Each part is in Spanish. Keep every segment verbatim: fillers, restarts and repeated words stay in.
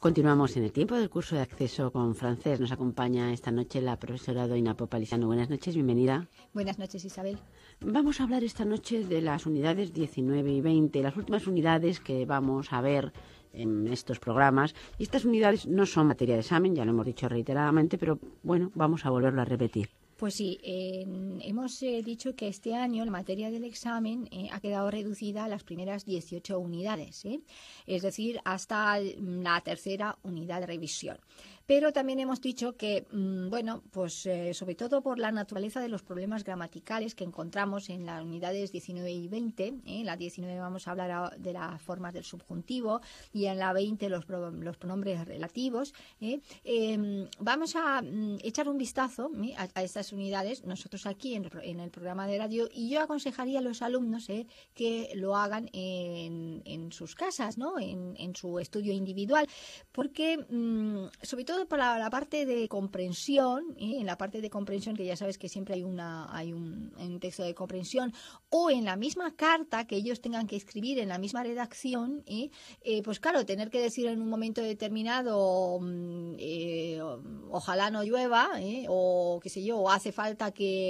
Continuamos en el tiempo del curso de acceso con francés. Nos acompaña esta noche la profesora Doina Popalizano. Buenas noches, bienvenida. Buenas noches, Isabel. Vamos a hablar esta noche de las unidades diecinueve y veinte, las últimas unidades que vamos a ver en estos programas. Y estas unidades no son materia de examen, ya lo hemos dicho reiteradamente, pero bueno, vamos a volverlo a repetir. Pues sí, eh, hemos eh, dicho que este año la materia del examen eh, ha quedado reducida a las primeras dieciocho unidades, ¿eh? Es decir, hasta la tercera unidad de revisión. Pero también hemos dicho que, mmm, bueno, pues eh, sobre todo por la naturaleza de los problemas gramaticales que encontramos en las unidades diecinueve y veinte, ¿eh? En la diecinueve vamos a hablar de las formas del subjuntivo y en la veinte los, pro, los pronombres relativos, ¿eh? Eh, vamos a mm, echar un vistazo ¿eh? a, a estas unidades, nosotros aquí en, en el programa de radio, y yo aconsejaría a los alumnos ¿eh? que lo hagan en, en sus casas, ¿no? En, en su estudio individual, porque mmm, sobre todo para la parte de comprensión, ¿eh? En la parte de comprensión, que ya sabes que siempre hay una hay un, un texto de comprensión, o en la misma carta que ellos tengan que escribir en la misma redacción, ¿eh? Eh, pues claro, tener que decir en un momento determinado eh, ojalá no llueva, ¿eh? o qué sé yo, o hace falta que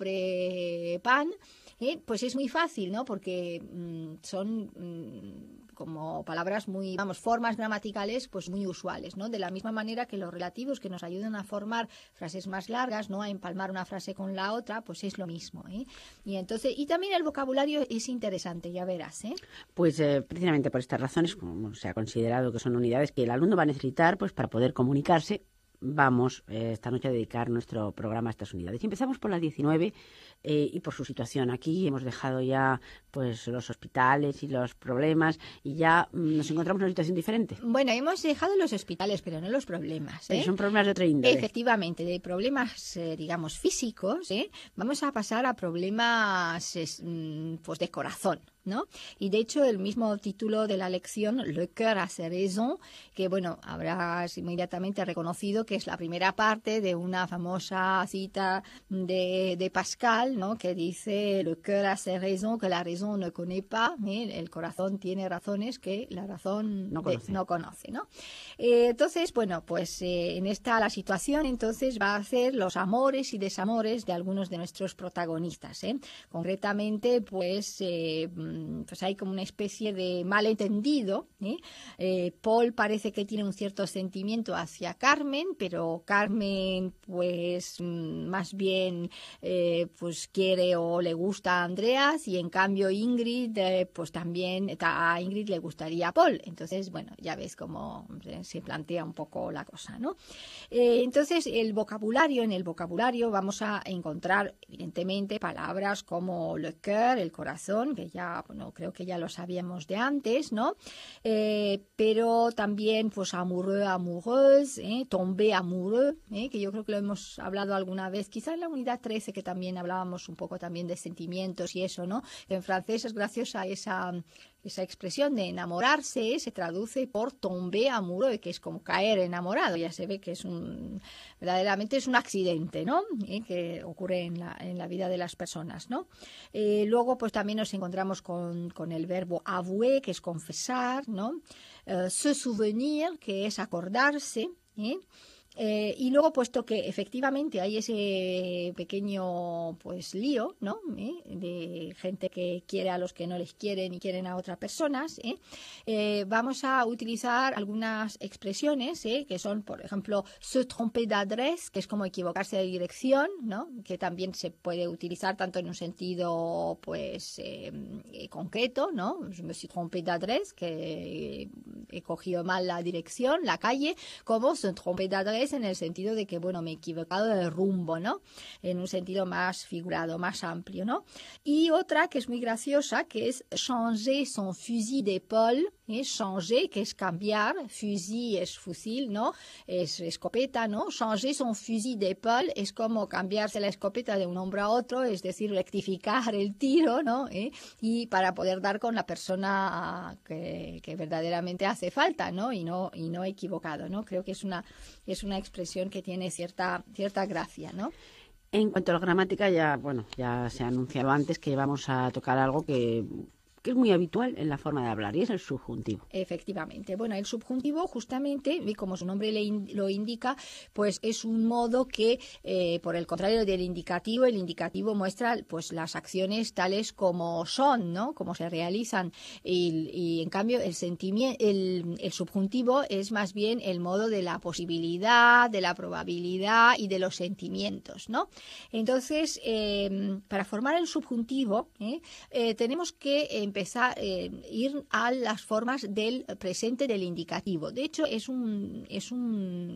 compre pan, ¿eh? Pues es muy fácil, ¿no? Porque mmm, son mmm, como palabras muy, vamos, formas gramaticales pues muy usuales, ¿no? De la misma manera que los relativos que nos ayudan a formar frases más largas, ¿no? A empalmar una frase con la otra, pues es lo mismo, ¿eh? Y entonces, y también el vocabulario es interesante, ya verás, ¿eh? Pues eh, precisamente por estas razones, como se ha considerado que son unidades que el alumno va a necesitar pues para poder comunicarse, vamos eh, esta noche a dedicar nuestro programa a estas unidades. Y empezamos por las diecinueve eh, y por su situación. Aquí hemos dejado ya pues los hospitales y los problemas y ya mm, nos encontramos en una situación diferente. Bueno, hemos dejado los hospitales, pero no los problemas, ¿eh? Pero son problemas de otra índole. Efectivamente, de problemas, eh, digamos, físicos, ¿eh? Vamos a pasar a problemas es, pues de corazón, ¿no? Y de hecho el mismo título de la lección, Le cœur a ses raisons, que bueno, habrás inmediatamente reconocido que es la primera parte de una famosa cita de, de Pascal, ¿no? Que dice Le cœur a ses raisons que la raison ne connaît pas, ¿eh? El corazón tiene razones que la razón no conoce, de, no, conoce, ¿no? Eh, entonces, bueno, pues eh, en esta la situación entonces va a ser los amores y desamores de algunos de nuestros protagonistas, ¿eh? Concretamente, pues eh, pues hay como una especie de malentendido, ¿eh? Eh, Paul parece que tiene un cierto sentimiento hacia Carmen, pero Carmen pues más bien eh, pues quiere o le gusta a Andreas, y en cambio Ingrid eh, pues también a Ingrid le gustaría a Paul. Entonces, bueno, ya ves cómo se plantea un poco la cosa, ¿no? Eh, entonces, el vocabulario, en el vocabulario vamos a encontrar evidentemente palabras como le cœur, el corazón, que ya bueno, creo que ya lo sabíamos de antes, ¿no? Eh, pero también, pues, amoureux, amoureuse, ¿eh? Tombé amoureux, ¿eh? Que yo creo que lo hemos hablado alguna vez, quizá en la unidad trece, que también hablábamos un poco también de sentimientos y eso, ¿no? En francés es graciosa esa... Esa expresión de enamorarse se traduce por tomber amoureux, que es como caer enamorado. Ya se ve que es un, verdaderamente es un accidente, ¿no? ¿Eh? Que ocurre en la, en la vida de las personas, ¿no? Eh, luego, pues también nos encontramos con, con el verbo avouer, que es confesar, ¿no? Uh, se souvenir, que es acordarse, ¿eh? Eh, y luego, puesto que efectivamente hay ese pequeño pues lío, ¿no? ¿Eh? De gente que quiere a los que no les quieren y quieren a otras personas, ¿eh? Eh, vamos a utilizar algunas expresiones, ¿eh? Que son, por ejemplo, se tromper d'adresse, que es como equivocarse de dirección, ¿no? Que también se puede utilizar tanto en un sentido pues eh, concreto, ¿no? Me suis trompé d'adresse, que he cogido mal la dirección, la calle, como se tromper d'adresse en el sentido de que, bueno, me he equivocado de rumbo, ¿no? En un sentido más figurado, más amplio, ¿no? Y otra que es muy graciosa, que es changer son fusil d'épaule, ¿eh? Changer, que es cambiar, fusil es fusil, ¿no? Es escopeta, ¿no? Changer son fusil d'épaule es como cambiarse la escopeta de un hombro a otro, es decir, rectificar el tiro, ¿no? ¿Eh? Y para poder dar con la persona que, que verdaderamente hace falta, ¿no? Y no, y no equivocado, ¿no? Creo que es una, es una expresión que tiene cierta, cierta gracia, ¿no? En cuanto a la gramática, ya bueno, ya se ha anunciado antes que vamos a tocar algo que que es muy habitual en la forma de hablar, y es el subjuntivo. Efectivamente. Bueno, el subjuntivo justamente, y como su nombre le in, lo indica, pues es un modo que, eh, por el contrario del indicativo, el indicativo muestra pues las acciones tales como son, ¿no? Como se realizan. Y, y en cambio el sentimiento, el, el subjuntivo es más bien el modo de la posibilidad, de la probabilidad y de los sentimientos, ¿no? Entonces, eh, para formar el subjuntivo, ¿eh? Eh, tenemos que empezar a eh, ir a las formas del presente del indicativo. De hecho, es un es un,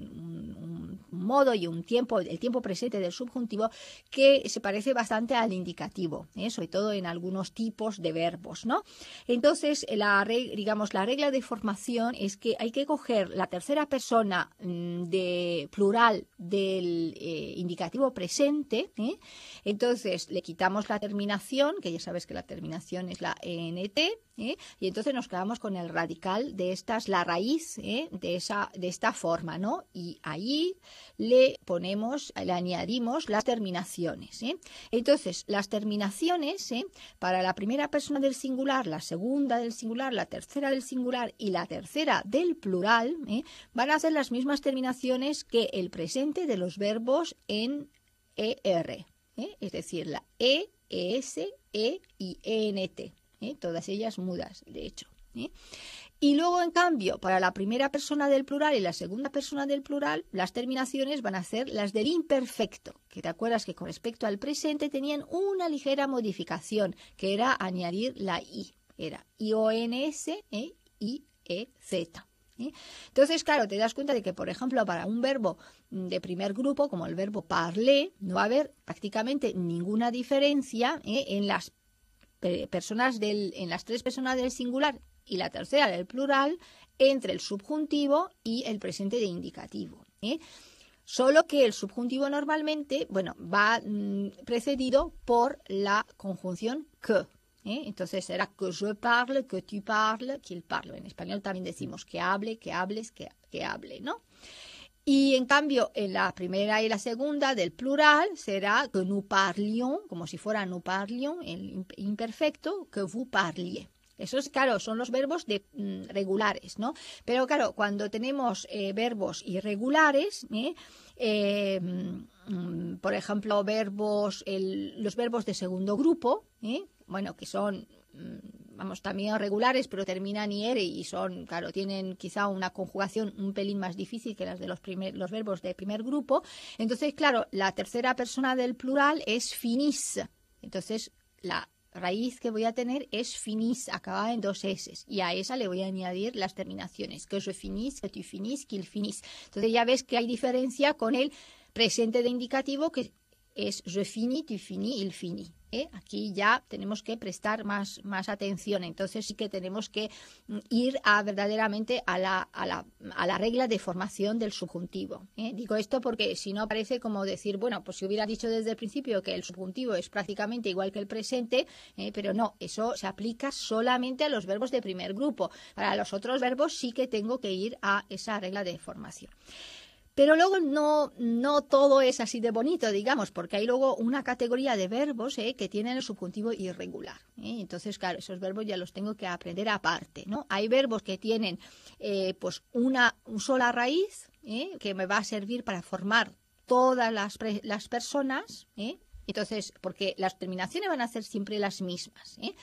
un, un modo y un tiempo, el tiempo presente del subjuntivo, que se parece bastante al indicativo, ¿eh? Sobre todo en algunos tipos de verbos, ¿no? Entonces, la digamos la regla de formación es que hay que coger la tercera persona mmm, de plural del eh, indicativo presente, ¿eh? Entonces le quitamos la terminación, que ya sabes que la terminación es la ent, ¿eh? Y entonces nos quedamos con el radical de esta, es la raíz, ¿eh? de esa de esta forma, ¿no? Y allí le ponemos, le añadimos las terminaciones, ¿eh? Entonces, las terminaciones, ¿eh? para la primera persona del singular, la segunda del singular, la tercera del singular y la tercera del plural, ¿eh? van a ser las mismas terminaciones que el presente de los verbos en er, ¿eh? Es decir, la e, es, e y ent, ¿eh? Todas ellas mudas, de hecho, ¿eh? Y luego, en cambio, para la primera persona del plural y la segunda persona del plural, las terminaciones van a ser las del imperfecto, que te acuerdas que con respecto al presente tenían una ligera modificación, que era añadir la i, era ions, ¿eh? I, e, z. ¿eh? Entonces, claro, te das cuenta de que, por ejemplo, para un verbo de primer grupo, como el verbo parler, no va a haber prácticamente ninguna diferencia, ¿eh? en las personas del, en las tres personas del singular y la tercera del plural, entre el subjuntivo y el presente de indicativo, ¿eh? Solo que el subjuntivo normalmente, bueno, va mmm, precedido por la conjunción que, ¿eh? Entonces será que je parle, que tu parles, qu'il parle. En español también decimos que hable, que hables, que, que hable, ¿no? Y en cambio, en la primera y la segunda del plural será que nous parlions, como si fuera nous parlions, el imperfecto, que vous parliez. Esos, claro, son los verbos de, mm, regulares, ¿no? Pero, claro, cuando tenemos eh, verbos irregulares, ¿eh? Eh, mm, por ejemplo, verbos, el, los verbos de segundo grupo, ¿eh? bueno, que son, mm, vamos, también regulares, pero terminan iere y son, claro, tienen quizá una conjugación un pelín más difícil que las de los, primer, los verbos de primer grupo. Entonces, claro, la tercera persona del plural es finis. Entonces, la raíz que voy a tener es finis, acabada en dos S, y a esa le voy a añadir las terminaciones, que je finis, que tu finis, qu'il finis. Entonces ya ves que hay diferencia con el presente de indicativo, que es je finis, tu finis, il finis. ¿Eh? Aquí ya tenemos que prestar más, más atención, entonces sí que tenemos que ir a verdaderamente a la, a la, a la regla de formación del subjuntivo. ¿eh? Digo esto porque si no parece como decir, bueno, pues si hubiera dicho desde el principio que el subjuntivo es prácticamente igual que el presente, ¿eh? pero no, eso se aplica solamente a los verbos de primer grupo. Para los otros verbos sí que tengo que ir a esa regla de formación. Pero luego no, no todo es así de bonito, digamos, porque hay luego una categoría de verbos ¿eh? que tienen el subjuntivo irregular. ¿eh? Entonces, claro, esos verbos ya los tengo que aprender aparte, ¿no? Hay verbos que tienen eh, pues una, una sola raíz ¿eh? que me va a servir para formar todas las, pre, las personas, ¿eh? Entonces, porque las terminaciones van a ser siempre las mismas, ¿eh?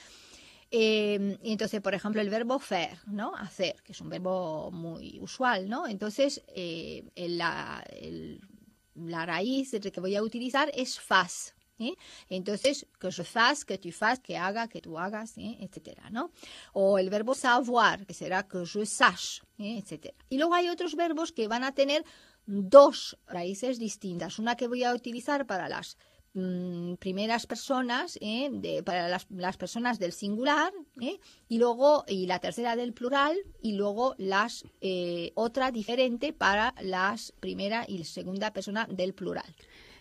Eh, entonces, por ejemplo, el verbo faire, ¿no? Hacer, que es un verbo muy usual, ¿no? Entonces, eh, la, el, la raíz que voy a utilizar es fas, ¿eh? Entonces, que je fasse, que tu fasses, que haga, que tú hagas, ¿eh? etcétera, ¿no? O el verbo savoir, que será que je sache, ¿eh? etcétera. Y luego hay otros verbos que van a tener dos raíces distintas. Una que voy a utilizar para las primeras personas, ¿eh? de, para las, las personas del singular, ¿eh? y luego y la tercera del plural, y luego las eh, otra diferente para las primera y segunda persona del plural.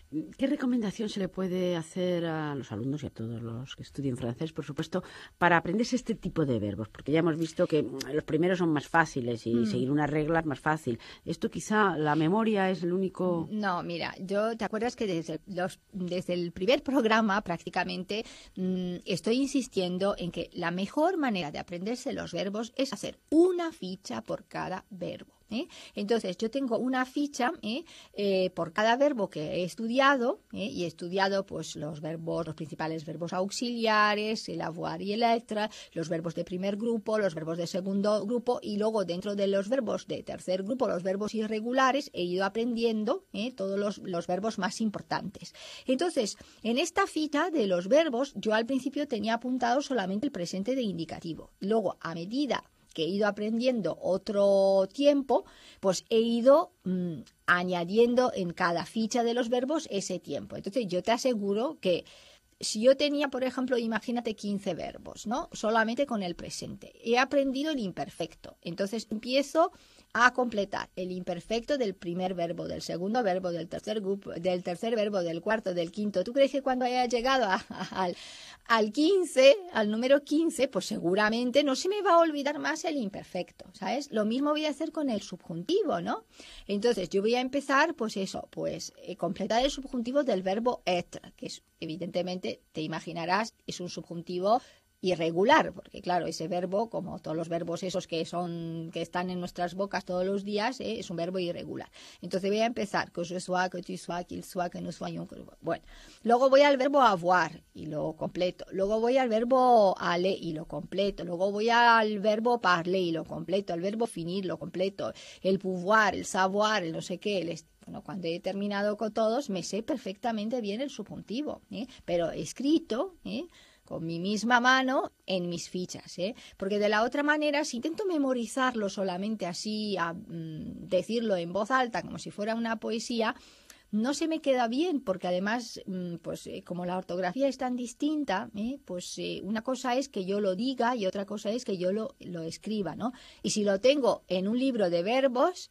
¿Qué recomendación se le puede hacer a los alumnos y a todos los que estudien francés, por supuesto, para aprenderse este tipo de verbos? Porque ya hemos visto que los primeros son más fáciles y mm. seguir unas reglas más fácil. Esto quizá la memoria es el único... No, mira, yo te acuerdas que desde, los, desde el primer programa prácticamente mmm, estoy insistiendo en que la mejor manera de aprenderse los verbos es hacer una ficha por cada verbo. ¿Eh? Entonces, yo tengo una ficha ¿eh? Eh, por cada verbo que he estudiado ¿eh? y he estudiado pues los verbos, los principales verbos auxiliares, el avoir y el être, los verbos de primer grupo, los verbos de segundo grupo y luego dentro de los verbos de tercer grupo, los verbos irregulares, he ido aprendiendo ¿eh? todos los, los verbos más importantes. Entonces, en esta ficha de los verbos, yo al principio tenía apuntado solamente el presente de indicativo. Luego, a medida que he ido aprendiendo otro tiempo, pues he ido mmm, añadiendo en cada ficha de los verbos ese tiempo. Entonces, yo te aseguro que si yo tenía, por ejemplo, imagínate quince verbos, ¿no? Solamente con el presente. He aprendido el imperfecto. Entonces, empiezo a completar el imperfecto del primer verbo, del segundo verbo, del tercer grupo, del tercer verbo, del cuarto, del quinto. ¿Tú crees que cuando haya llegado a, a, al, al quince, al número quince, pues seguramente no se me va a olvidar más el imperfecto, ¿sabes? Lo mismo voy a hacer con el subjuntivo, ¿no? Entonces, yo voy a empezar, pues eso, pues eh, completar el subjuntivo del verbo être, que es, evidentemente, te imaginarás, es un subjuntivo irregular, porque claro, ese verbo, como todos los verbos esos que son que están en nuestras bocas todos los días, ¿eh? es un verbo irregular. Entonces voy a empezar, que je sois, que tu sois, qu'il soit, que nous soyons. Bueno, luego voy al verbo avoir y lo completo. Luego voy al verbo aller y lo completo. Luego voy al verbo parler y lo completo. Al verbo finir lo completo. El pouvoir, el savoir, el no sé qué, el Bueno, cuando he terminado con todos, me sé perfectamente bien el subjuntivo, ¿eh? Pero escrito, ¿eh? con mi misma mano en mis fichas, ¿eh? Porque de la otra manera, si intento memorizarlo solamente así, a mm, decirlo en voz alta, como si fuera una poesía, no se me queda bien, porque además, pues eh, como la ortografía es tan distinta, ¿eh? pues eh, una cosa es que yo lo diga y otra cosa es que yo lo, lo escriba, ¿no? Y si lo tengo en un libro de verbos,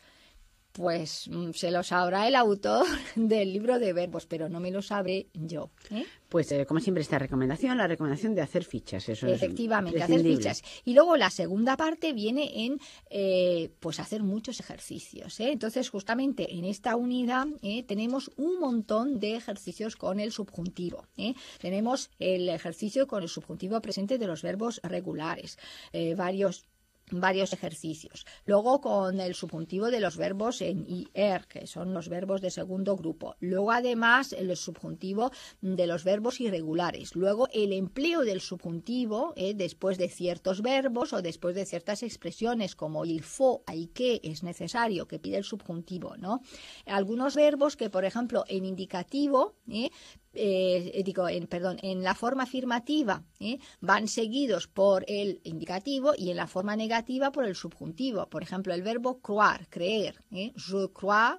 pues se lo sabrá el autor del libro de verbos, pero no me lo sabré yo. ¿eh? Pues eh, como siempre esta recomendación, la recomendación de hacer fichas. Eso Efectivamente, es hacer fichas. Y luego la segunda parte viene en eh, pues hacer muchos ejercicios. ¿eh? Entonces, justamente en esta unidad eh, tenemos un montón de ejercicios con el subjuntivo. ¿eh? Tenemos el ejercicio con el subjuntivo presente de los verbos regulares, eh, varios varios ejercicios. Luego con el subjuntivo de los verbos en I R, que son los verbos de segundo grupo. Luego además el subjuntivo de los verbos irregulares. Luego el empleo del subjuntivo eh, después de ciertos verbos o después de ciertas expresiones como il faut, hay que, es necesario, que pide el subjuntivo, ¿no? Algunos verbos que, por ejemplo, en indicativo, eh, Eh, digo, en, perdón, en la forma afirmativa ¿eh? van seguidos por el indicativo y en la forma negativa por el subjuntivo. Por ejemplo, el verbo croire, creer. ¿eh? Je crois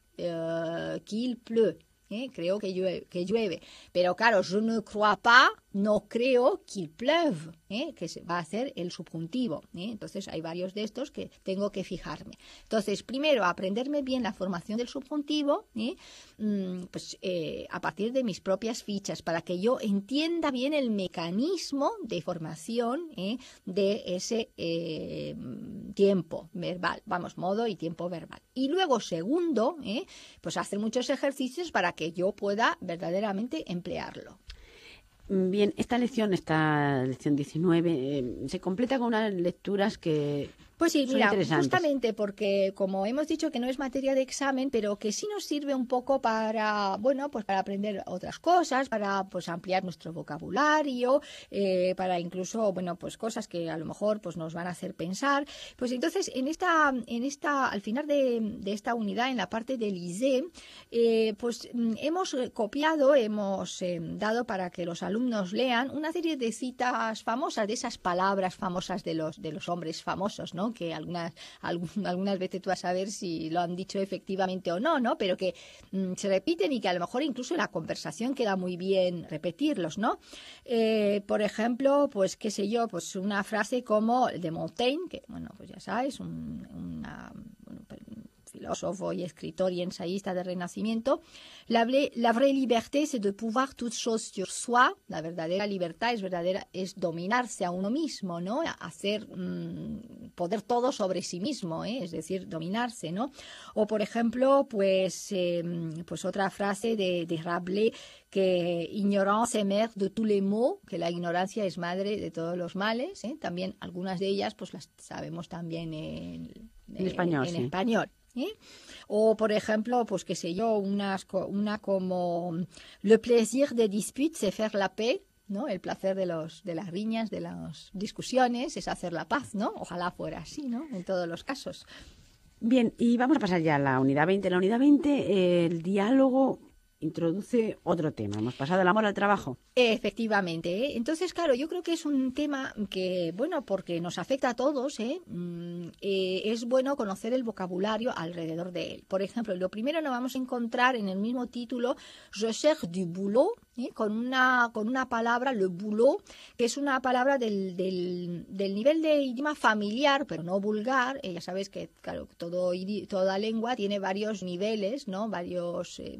euh, qu'il pleut. ¿eh? Creo que llueve, que llueve. Pero claro, je ne crois pas, no creo qu'il pleuve, ¿eh? que se va a hacer el subjuntivo. ¿eh? Entonces hay varios de estos que tengo que fijarme. Entonces, primero, aprenderme bien la formación del subjuntivo, ¿eh? mm, pues eh, a partir de mis propias fichas, para que yo entienda bien el mecanismo de formación ¿eh? de ese eh, tiempo verbal, vamos, modo y tiempo verbal. Y luego, segundo, ¿eh? pues hacer muchos ejercicios para que yo pueda verdaderamente emplearlo. Bien, esta lección, esta lección diecinueve, eh, se completa con unas lecturas que Pues sí, son mira, interesantes. Justamente porque como hemos dicho que no es materia de examen, pero que sí nos sirve un poco para, bueno, pues para aprender otras cosas, para pues ampliar nuestro vocabulario, eh, para incluso, bueno, pues cosas que a lo mejor pues nos van a hacer pensar. Pues entonces, en esta, en esta, al final de, de esta unidad, en la parte del I S E, eh, pues hemos copiado, hemos eh, dado para que los alumnos lean una serie de citas famosas, de esas palabras famosas de los, de los hombres famosos, ¿no? Que algunas, algunas veces tú vas a ver si lo han dicho efectivamente o no, ¿no? Pero que mmm, se repiten y que a lo mejor incluso en la conversación queda muy bien repetirlos, ¿no? Eh, por ejemplo, pues qué sé yo, pues una frase como de Montaigne, que bueno, pues ya sabes, un, una, bueno, filósofo y escritor y ensayista del Renacimiento, la, la vraie liberté c'est de pouvoir toute chose sur soi, la verdadera libertad es verdadera, es dominarse a uno mismo, ¿no? Hacer, mmm, poder todo sobre sí mismo, ¿eh? Es decir, dominarse, ¿no? O, por ejemplo, pues, eh, pues otra frase de, de Rabelais, que ignorance est mère de tous les maux, que la ignorancia es madre de todos los males, ¿eh? También algunas de ellas pues las sabemos también en, en español. En sí. español. ¿Eh? O, por ejemplo, pues qué sé yo, unas, una como le plaisir de dispute, c'est faire la paix, ¿no? El placer de los de las riñas, de las discusiones, es hacer la paz, ¿no? Ojalá fuera así, ¿no? En todos los casos. Bien, y vamos a pasar ya a la unidad veinte. La unidad veinte, eh, el diálogo introduce otro tema. Hemos pasado del amor al trabajo. Efectivamente, ¿eh? Entonces, claro, yo creo que es un tema que, bueno, porque nos afecta a todos, ¿eh? Mm, eh, es bueno conocer el vocabulario alrededor de él. Por ejemplo, lo primero lo vamos a encontrar en el mismo título, Je cherche du boulot, ¿eh? con, una, con una palabra, le boulot, que es una palabra del, del, del nivel de idioma familiar, pero no vulgar. Eh, ya sabes que, claro, todo, toda lengua tiene varios niveles, ¿no? Varios, eh,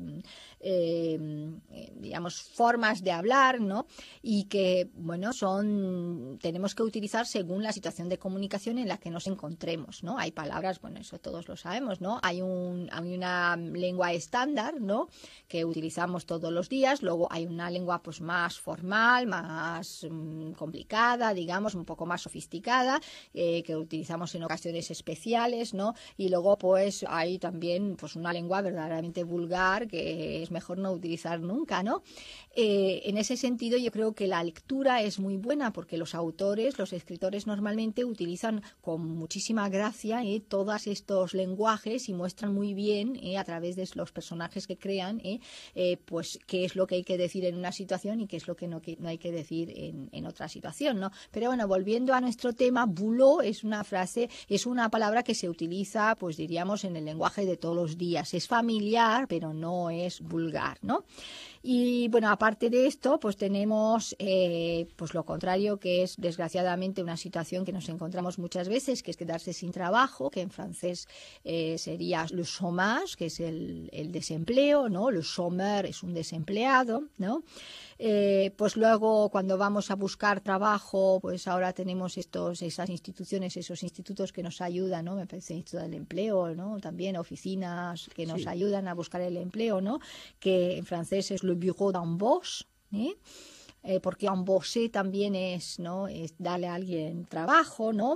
eh, digamos, formas de hablar, ¿no? Y que, bueno, son, tenemos que utilizar según la situación de comunicación en la que nos encontremos, ¿no? Hay palabras, bueno, eso todos lo sabemos, ¿no? Hay, un, hay una lengua estándar, ¿no? Que utilizamos todos los días, luego hay una lengua pues más formal, más mmm, complicada, digamos, un poco más sofisticada, eh, que utilizamos en ocasiones especiales, ¿no? Y luego pues hay también pues una lengua verdaderamente vulgar que es mejor no utilizar nunca, ¿no? Eh, en ese sentido yo creo que la lectura es muy buena porque los autores, los escritores normalmente utilizan con muchísima gracia eh, todos estos lenguajes y muestran muy bien eh, a través de los personajes que crean eh, eh, pues qué es lo que hay que decir en una situación y qué es lo que no, que no hay que decir en, en otra situación, ¿no? Pero bueno, volviendo a nuestro tema, boulot es una frase, es una palabra que se utiliza, pues diríamos, en el lenguaje de todos los días. Es familiar, pero no es vulgar, ¿no? Y bueno, aparte de esto, pues tenemos eh, pues lo contrario, que es desgraciadamente una situación que nos encontramos muchas veces, que es quedarse sin trabajo, que en francés eh, sería le chômage, que es el, el desempleo, ¿no? Le chômeur es un desempleado, ¿no? Eh, pues luego cuando vamos a buscar trabajo, pues ahora tenemos estos, esas instituciones, esos institutos que nos ayudan, ¿no? Me parece el Instituto del Empleo, ¿no? También oficinas que nos sí. ayudan a buscar el empleo, ¿no? Que en francés es le bureau d'embauche, ¿eh? Eh, porque embaucher también es, ¿no? Es darle a alguien trabajo, ¿no?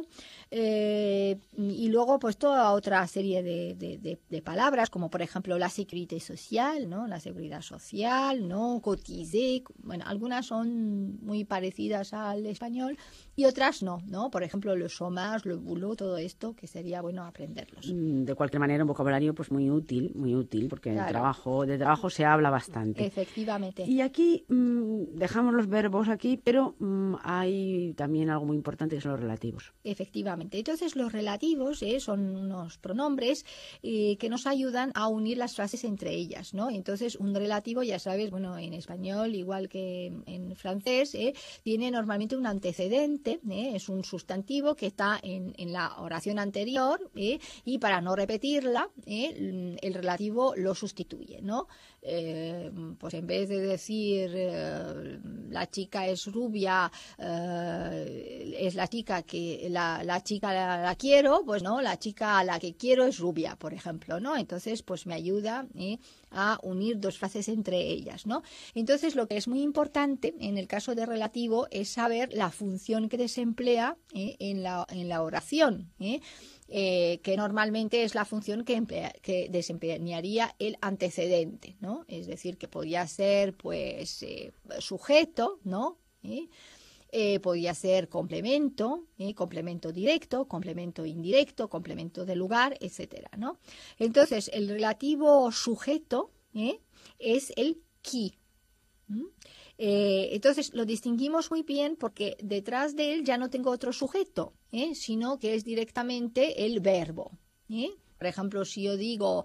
Eh, y luego, pues, toda otra serie de, de, de, de palabras, como por ejemplo la sécurité sociale, ¿no? La seguridad social, ¿no? Cotiser, bueno, algunas son muy parecidas al español y otras no, ¿no? Por ejemplo, le chômage, le boulot, todo esto, que sería bueno aprenderlos. De cualquier manera, un vocabulario pues muy útil, muy útil, porque claro. el trabajo, de trabajo se habla bastante. Efectivamente. Y aquí mmm, dejamos los verbos aquí, pero mmm, hay también algo muy importante que son los relativos. Efectivamente. Entonces, los relativos eh, son unos pronombres eh, que nos ayudan a unir las frases entre ellas, ¿no? Entonces, un relativo, ya sabes, bueno, en español, igual que en francés, eh, tiene normalmente un antecedente, eh, es un sustantivo que está en, en la oración anterior eh, y para no repetirla, eh, el relativo lo sustituye, ¿no? Eh, pues en vez de decir eh, la chica es rubia, eh, es la chica que la, la chica la, la quiero, pues no, la chica a la que quiero es rubia, por ejemplo, ¿no? Entonces, pues me ayuda eh, a unir dos frases entre ellas, ¿no? Entonces, lo que es muy importante en el caso de relativo es saber la función que desemplea eh, en la en la oración, ¿eh? Eh, que normalmente es la función que, emplea, que desempeñaría el antecedente, ¿no? Es decir, que podría ser, pues, eh, sujeto, ¿no? ¿Eh? Eh, podría ser complemento, ¿eh? complemento directo, complemento indirecto, complemento de lugar, etcétera, ¿no? Entonces, el relativo sujeto ¿eh? es el qui. ¿Mm? Eh, entonces lo distinguimos muy bien porque detrás de él ya no tengo otro sujeto, ¿eh? sino que es directamente el verbo. ¿eh? Por ejemplo, si yo digo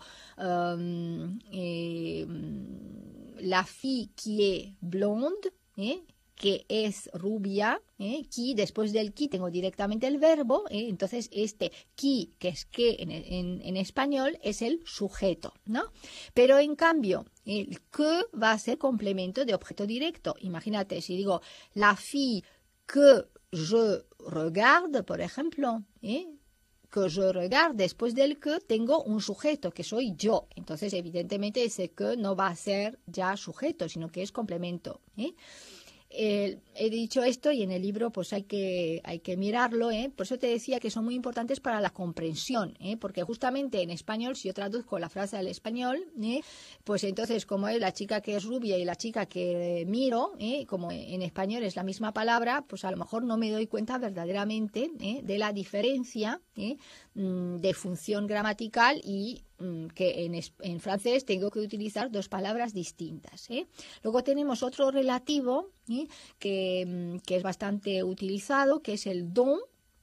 um, eh, la fille qui est blonde, ¿eh? que es rubia, ¿eh? Qui, después del qui tengo directamente el verbo, ¿eh? Entonces este qui, que es que en, en, en español, es el sujeto, ¿no? Pero en cambio, el que va a ser complemento de objeto directo. Imagínate, si digo la fille que je regarde, por ejemplo, ¿eh? que je regarde, después del que tengo un sujeto, que soy yo. Entonces, evidentemente, ese que no va a ser ya sujeto, sino que es complemento, ¿eh? Eh, he dicho esto y en el libro pues hay que, hay que mirarlo, ¿eh? Por eso te decía que son muy importantes para la comprensión, ¿eh? Porque justamente en español, si yo traduzco la frase al español, ¿eh? Pues entonces como es la chica que es rubia y la chica que miro, ¿eh? Como en español es la misma palabra, pues a lo mejor no me doy cuenta verdaderamente, ¿eh? De la diferencia, ¿eh? de función gramatical y que en, en francés tengo que utilizar dos palabras distintas, ¿eh? Luego tenemos otro relativo, ¿eh? que, que es bastante utilizado, que es el don,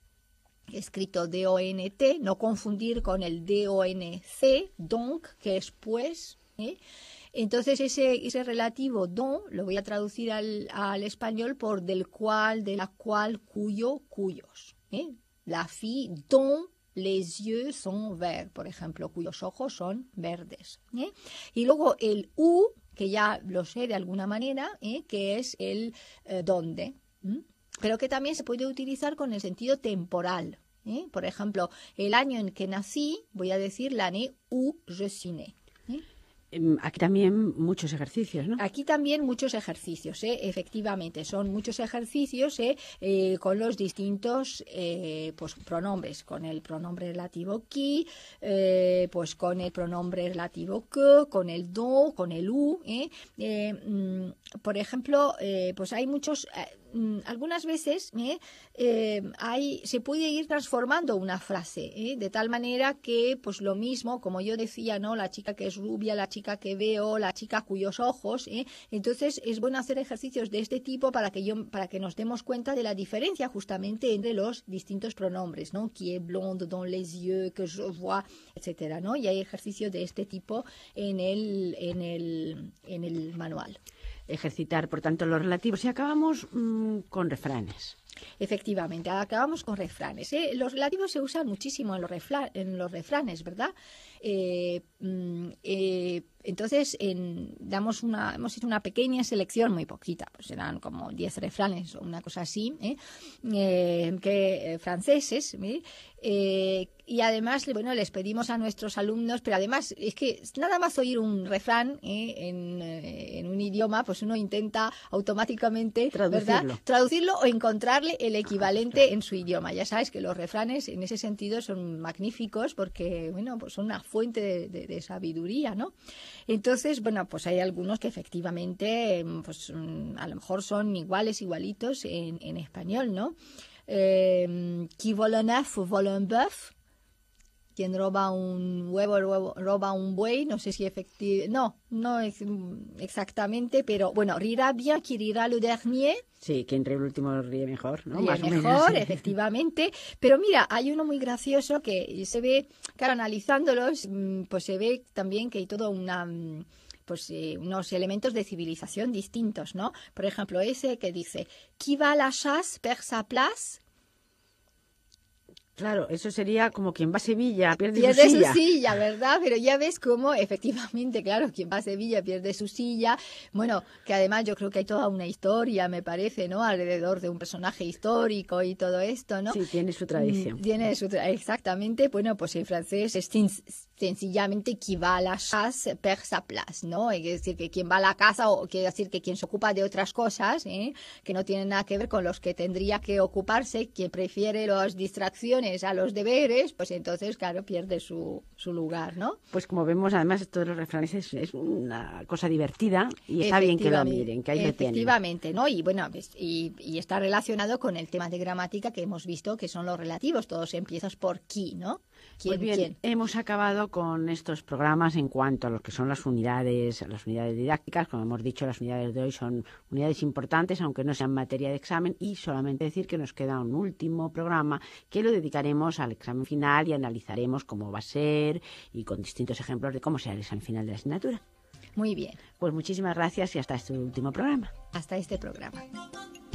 escrito D O N T, no confundir con el D O N C, donc, que es pues, ¿eh? Entonces ese, ese relativo don lo voy a traducir al, al español por del cual, de la cual, cuyo, cuyos, ¿eh? La fille dont les yeux sont verts, por ejemplo, cuyos ojos son verdes, ¿eh? Y luego el u, que ya lo sé de alguna manera, ¿eh? Que es el eh, donde, ¿eh? Pero que también se puede utilizar con el sentido temporal, ¿eh? Por ejemplo, el año en que nací, voy a decir l'année où je suis né, ¿eh? Aquí también muchos ejercicios, ¿no? Aquí también muchos ejercicios, ¿eh? Efectivamente, son muchos ejercicios, ¿eh? Eh, con los distintos eh, pues, pronombres, con el pronombre relativo qui, eh, pues con el pronombre relativo que, con el do, con el u, ¿eh? Eh, mm, por ejemplo, eh, pues hay muchos... Eh, algunas veces ¿eh? Eh, hay, se puede ir transformando una frase, ¿eh? De tal manera que pues lo mismo, como yo decía, ¿no? La chica que es rubia, la chica que veo, la chica cuyos ojos, ¿eh? Entonces es bueno hacer ejercicios de este tipo para que yo, para que nos demos cuenta de la diferencia justamente entre los distintos pronombres, ¿no? Qui est blonde dans les yeux, que je vois, etcétera, ¿no? Y hay ejercicios de este tipo en el, en el, en el manual. Ejercitar, por tanto, los relativos. Y acabamos mmm, con refranes. Efectivamente, acabamos con refranes, ¿eh? Los relativos se usan muchísimo en los, refla- en los refranes, ¿verdad? Eh, eh, entonces, en, damos una, hemos hecho una pequeña selección, muy poquita, pues eran como diez refranes o una cosa así, ¿eh? Eh, que, eh, franceses, ¿eh? Eh, y además, bueno, les pedimos a nuestros alumnos, pero además es que nada más oír un refrán ¿eh? en, eh, en un idioma, pues uno intenta automáticamente, traducirlo, ¿verdad? Traducirlo o encontrarle el equivalente ah, en su idioma. Ya sabes que los refranes en ese sentido son magníficos porque, bueno, pues son una fuente de, de, de sabiduría, ¿no? Entonces, bueno, pues hay algunos que efectivamente, pues a lo mejor son iguales, igualitos en, en español, ¿no? Eh, qui vole un œuf vole un bœuf. Quien roba un huevo, huevo roba un buey, no sé si efectivamente, no, no es exactamente, pero bueno, rira bien qui rira le dernier. Sí, quien ríe el último ríe mejor, ¿no? Ríe Más mejor, o menos. efectivamente. Pero mira, hay uno muy gracioso que se ve, claro, analizándolos, pues se ve también que hay todo una... pues eh, unos elementos de civilización distintos, ¿no? Por ejemplo, ese que dice, qui va a la chasse perd sa place. Claro, eso sería como quien va a Sevilla pierde, pierde su silla. su silla, ¿verdad? Pero ya ves cómo, efectivamente, claro, quien va a Sevilla pierde su silla. Bueno, que además yo creo que hay toda una historia, me parece, ¿no? Alrededor de un personaje histórico y todo esto, ¿no? Sí, tiene su tradición. Tiene su tra- exactamente. Bueno, pues en francés es sencillamente qui va a la chasse perd sa place, ¿no? Es decir, que quien va a la caza, o quiere decir que quien se ocupa de otras cosas, ¿eh? Que no tienen nada que ver con los que tendría que ocuparse, quien prefiere las distracciones a los deberes, pues entonces, claro, pierde su, su lugar, ¿no? Pues como vemos, además, todos los refranes es, es una cosa divertida y está bien que lo miren, que ahí lo tienen. Efectivamente, ¿no? Y bueno, pues, y, y está relacionado con el tema de gramática que hemos visto, que son los relativos, todos empiezan por qui, ¿no? ¿Quién, pues bien, quién? Hemos acabado con estos programas en cuanto a lo que son las unidades, las unidades didácticas. Como hemos dicho, las unidades de hoy son unidades importantes, aunque no sean materia de examen, y solamente decir que nos queda un último programa que lo dedicaremos al examen final y analizaremos cómo va a ser y con distintos ejemplos de cómo será el examen final de la asignatura. Muy bien. Pues muchísimas gracias y hasta este último programa. Hasta este programa.